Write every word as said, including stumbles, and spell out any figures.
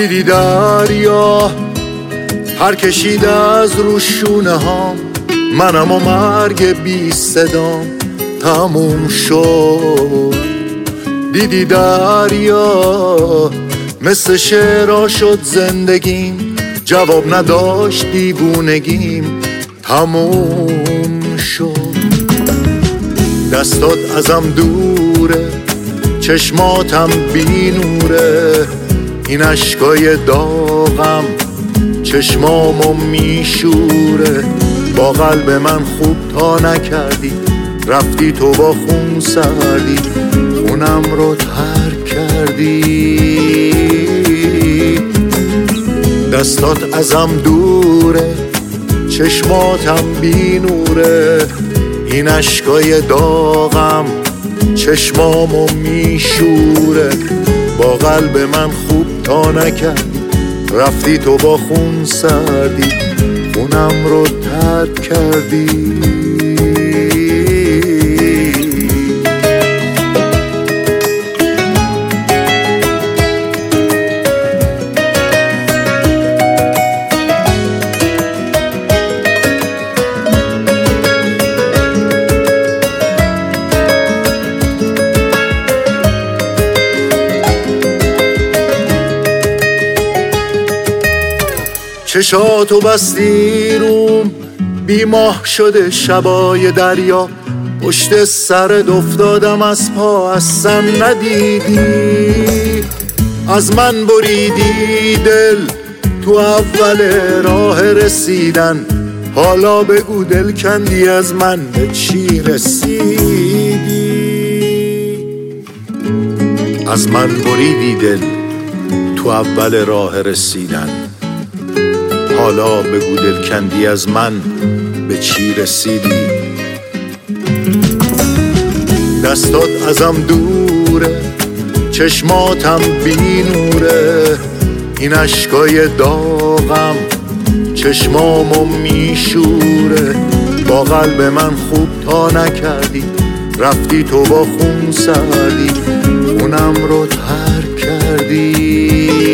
دیدی دریا پر کشید از روشونه ها، منم و مرگ بی صدام تموم شد. دیدی دریا مثل شعرها شد زندگیم، جواب نداشت دیوونگیم تموم شد. دستات ازم دوره، چشماتم بی نوره، این عشقای داغم چشمامو میشوره. با قلب من خوب تا نکردی، رفتی تو با خون سردی، خونم رو ترک کردی. دستات ازم دوره، چشماتم بی نوره، این عشقای داغم چشمامو میشوره. با قلب من خوب تا نکردی، رفتی تو با خون سردی، خونم رو ترک کردی. چشاتو بستی روم، بیماه شده شبای دریا، پشت سرت افتادم از پا اصلا ندیدی. از من بریدی دل تو اول راه رسیدن، حالا بگو دل کندی از من به چی رسیدی. از من بریدی دل تو اول راه رسیدن، حالا بگو دل کندی از من به چی رسیدی. دستات ازم دوره، چشماتم بی نوره، این عشقای داغم چشمامو میشوره. با قلب من خوب تا نکردی، رفتی تو با خون سردی، خونم رو ترک کردی.